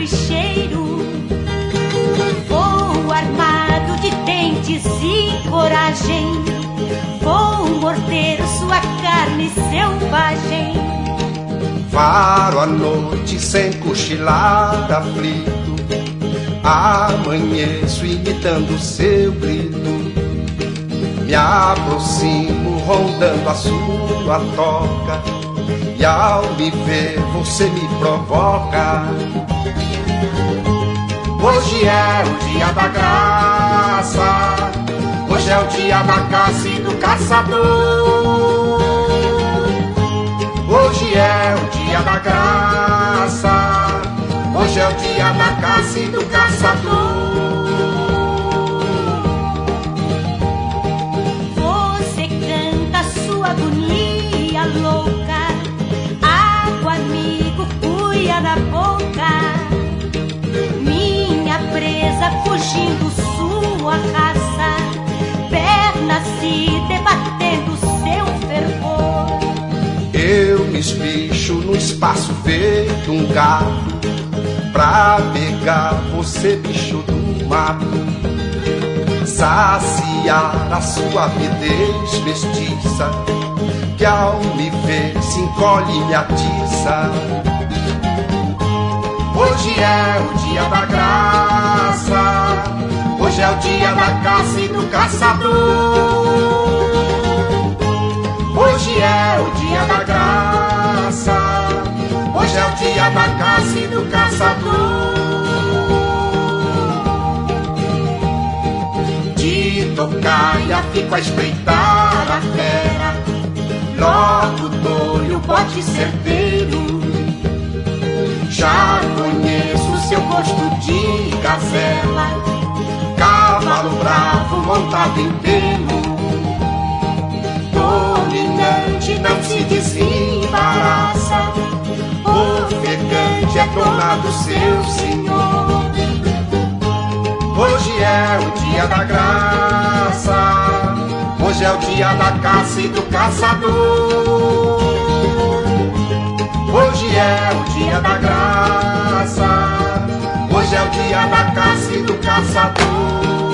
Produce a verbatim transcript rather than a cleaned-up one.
ligeiro. Vou armado de dentes e coragem, vou morder sua carne selvagem. Varo à noite sem cochilar aflito, amanheço imitando seu grito. Me aproximo rondando a sua toca, e ao me ver você me provoca. Hoje é o dia da graça, hoje é o dia da caça e do caçador. Hoje é o dia da graça, hoje é o dia da caça e do caçador. Você canta sua agonia louca, água, amigo, cuia na boca. Minha presa fugindo sua raça, pernas se debatendo seu fervor. Eu me espicho no espaço feito um gato, pra pegar você, bicho do mato. Saciar a sua avidez mestiça, que ao me ver se encolhe e me atiça. Hoje é o dia da graça, hoje é o dia da caça e do caçador. Hoje é o dia da graça, hoje é o dia da caça e do caçador. De tocaia fico a espreitar a fera, logo dou-lhe o bote certeiro. Já conheço seu gosto de gazela, cavalo bravo montado em pelo. Dominante não se desembaraça, ofegante é tornado seu senhor. Hoje é o dia da graça, hoje é o dia da caça e do caçador. Hoje é o dia da graça, hoje é o dia da caça e do caçador.